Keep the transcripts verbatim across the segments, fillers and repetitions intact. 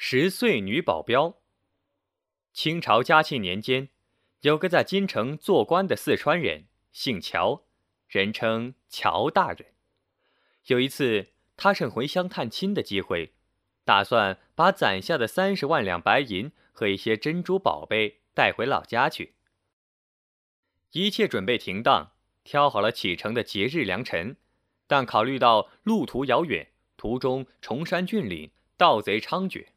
十岁女保镖。清朝嘉庆年间，有个在京城做官的四川人，姓乔，人称乔大人。有一次，他趁回乡探亲的机会，打算把攒下的三十万两白银和一些珍珠宝贝带回老家去。一切准备停当，挑好了启程的节日良辰，但考虑到路途遥远，途中崇山峻岭，盗贼猖獗，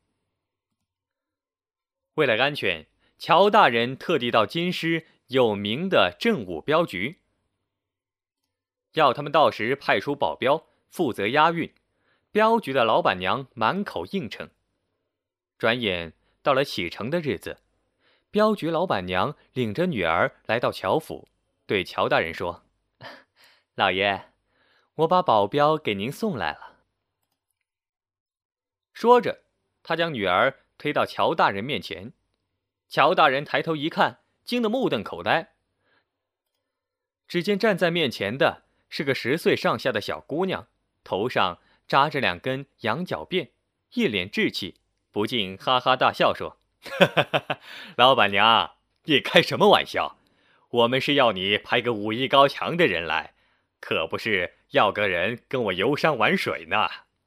为了安全，乔大人特地到京师有名的镇武镖局，要他们到时派出保镖负责押运。镖局的老板娘满口应承。转眼到了启程的日子，镖局老板娘领着女儿来到乔府，对乔大人说：“老爷，我把保镖给您送来了。”说着，他将女儿推到乔大人面前。乔大人抬头一看，惊得目瞪口呆。只见站在面前的是个十岁上下的小姑娘，头上扎着两根羊角辫，一脸稚气，不禁哈哈大笑说：“哈哈哈哈，老板娘，你开什么玩笑？我们是要你派个武艺高强的人来，可不是要个人跟我游山玩水呢。”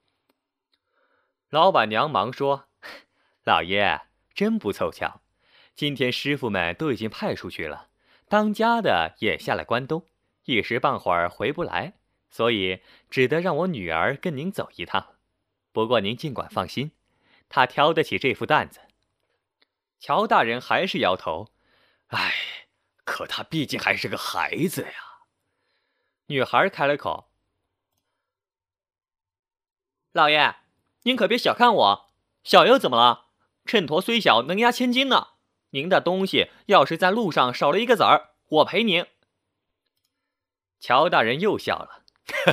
老板娘忙说：“老爷，真不凑巧，今天师傅们都已经派出去了，当家的也下了关东，一时半会儿回不来，所以只得让我女儿跟您走一趟。不过您尽管放心，她挑得起这副担子。”乔大人还是摇头：“哎，可她毕竟还是个孩子呀。”女孩开了口：“老爷，您可别小看我，小又怎么了？秤砣虽小，能压千斤呢。您的东西要是在路上少了一个子儿，我赔您。”乔大人又笑了：“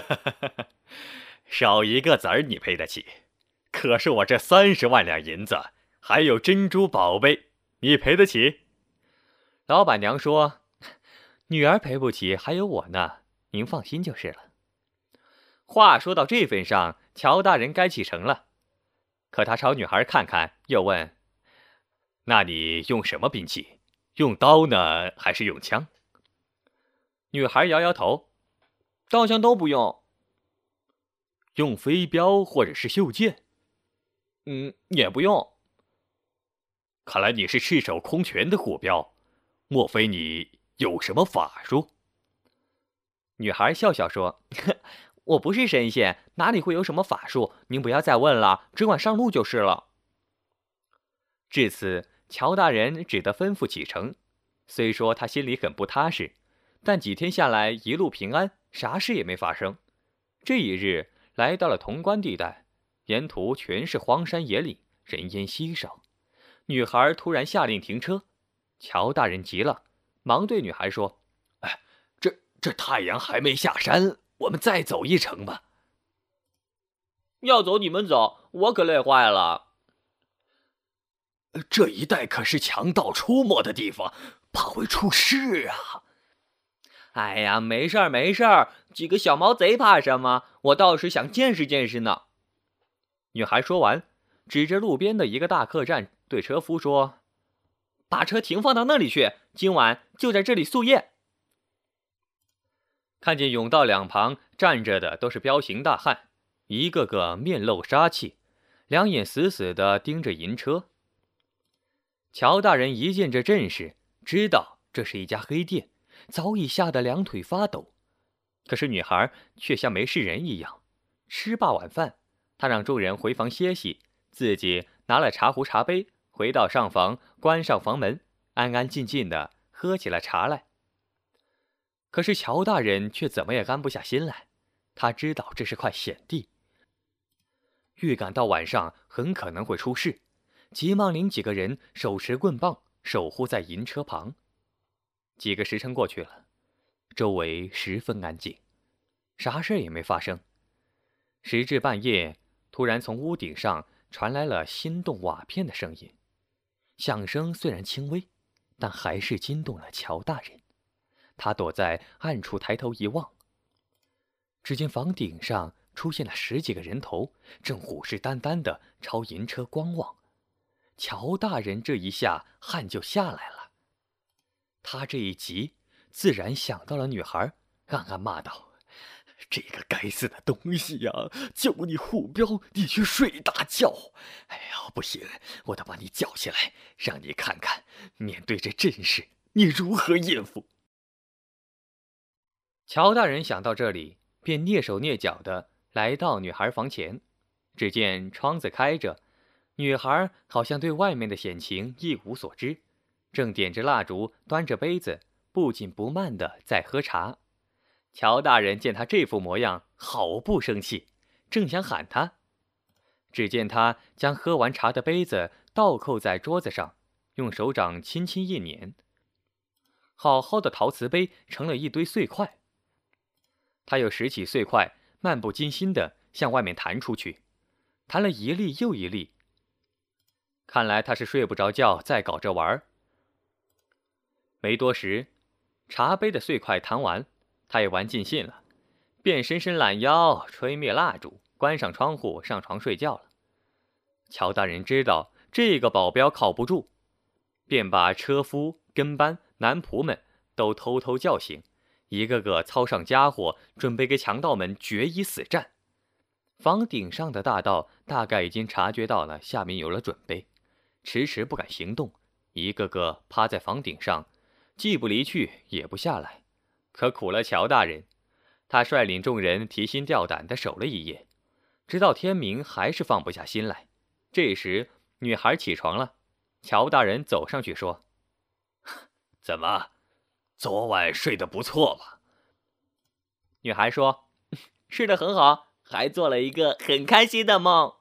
少一个子儿你赔得起，可是我这三十万两银子，还有珍珠宝贝，你赔得起？”老板娘说：“女儿赔不起，还有我呢，您放心就是了。”话说到这份上，乔大人该启程了。可他朝女孩看看，又问：“那你用什么兵器？用刀呢，还是用枪？”女孩摇摇头：“刀枪都不用。”“用飞镖或者是袖剑？”“嗯，也不用。”“看来你是赤手空拳的虎镖，莫非你有什么法术？”女孩笑笑说：“我不是神仙，哪里会有什么法术？您不要再问了，只管上路就是了。”至此，乔大人只得吩咐启程。虽说他心里很不踏实，但几天下来一路平安，啥事也没发生。这一日来到了潼关地带，沿途全是荒山野岭，人烟稀少。女孩突然下令停车，乔大人急了，忙对女孩说：“哎，这这太阳还没下山，我们再走一程吧。”“要走你们走，我可累坏了。”“这一带可是强盗出没的地方，怕会出事啊。”“哎呀，没事儿没事儿，几个小毛贼怕什么？我倒是想见识见识呢。”女孩说完，指着路边的一个大客栈，对车夫说：“把车停放到那里去，今晚就在这里宿夜。”看见甬道两旁站着的都是彪形大汉，一个个面露杀气，两眼死死地盯着银车。乔大人一见这阵势，知道这是一家黑店，早已吓得两腿发抖。可是女孩却像没事人一样。吃罢晚饭，她让众人回房歇息，自己拿了茶壶茶杯，回到上房，关上房门，安安静静地喝起了茶来。可是乔大人却怎么也安不下心来，他知道这是块险地，预感到晚上很可能会出事，急忙领几个人手持棍棒守护在银车旁。几个时辰过去了，周围十分安静，啥事也没发生。时至半夜，突然从屋顶上传来了心动瓦片的声音，响声虽然轻微，但还是惊动了乔大人。他躲在暗处抬头一望，只见房顶上出现了十几个人头，正虎视眈眈地朝银车观望， 乔大人这一下汗就下来了。他这一急，自然想到了女孩，暗暗骂道：“这个该死的东西呀！叫你护镖，你去睡大觉！哎呀，不行，我得把你叫起来，让你看看面对这阵势，你如何应付。”乔大人想到这里，便蹑手蹑脚地来到女孩房前。只见窗子开着，女孩好像对外面的险情一无所知，正点着蜡烛，端着杯子，不紧不慢地在喝茶。乔大人见他这副模样，好不生气，正想喊他，只见他将喝完茶的杯子倒扣在桌子上，用手掌轻轻一捻，好好的陶瓷杯成了一堆碎块。他又拾起碎块，漫不经心地向外面弹出去，弹了一粒又一粒。看来他是睡不着觉，在搞着玩儿。没多时，茶杯的碎块弹完，他也玩尽兴了，便伸伸懒腰，吹灭蜡烛，关上窗户，上床睡觉了。乔大人知道这个保镖靠不住，便把车夫、跟班、男仆们都偷偷叫醒，一个个操上家伙，准备给强盗们决一死战。房顶上的大盗大概已经察觉到了下面有了准备，迟迟不敢行动，一个个趴在房顶上，既不离去也不下来。可苦了乔大人，他率领众人提心吊胆地守了一夜，直到天明还是放不下心来。这时女孩起床了，乔大人走上去说：“怎么，昨晚睡得不错吧？”女孩说：“睡得很好，还做了一个很开心的梦。”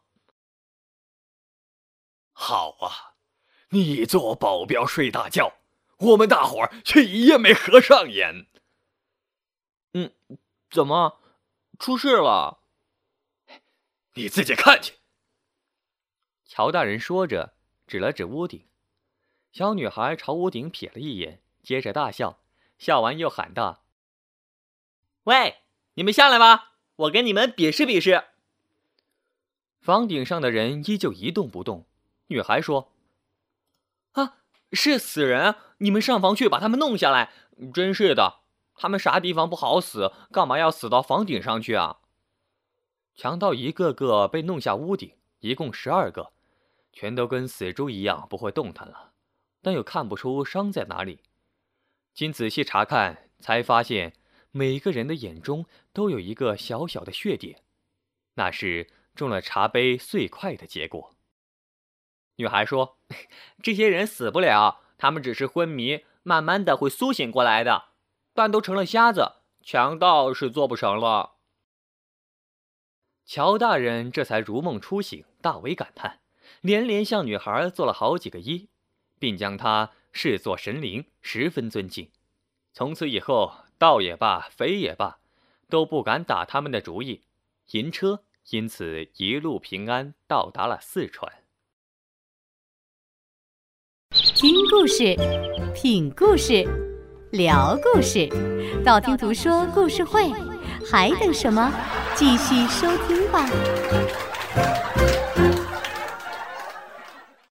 好啊，你做保镖睡大觉，我们大伙儿却一夜没合上眼。嗯，怎么，出事了？你自己看去。乔大人说着，指了指屋顶。小女孩朝屋顶瞥了一眼，接着大笑，笑完又喊道：“喂，你们下来吧，我跟你们比试比试。”房顶上的人依旧一动不动。女孩说：“啊，是死人，你们上房去把他们弄下来。真是的，他们啥地方不好死，干嘛要死到房顶上去啊？”强盗一个个被弄下屋顶，一共十二个，全都跟死猪一样不会动弹了，但又看不出伤在哪里。经仔细查看，才发现每个人的眼中都有一个小小的血点，那是中了茶杯碎块的结果。女孩说：“这些人死不了，他们只是昏迷，慢慢的会苏醒过来的，但都成了瞎子，强盗是做不成了。”乔大人这才如梦初醒，大为感叹，连连向女孩做了好几个揖，并将她视作神灵，十分尊敬。从此以后，盗也罢，匪也罢，都不敢打他们的主意，银车因此一路平安到达了四川。 听故事，品故事，聊故事，道听途说故事会，还等什么？继续收听吧。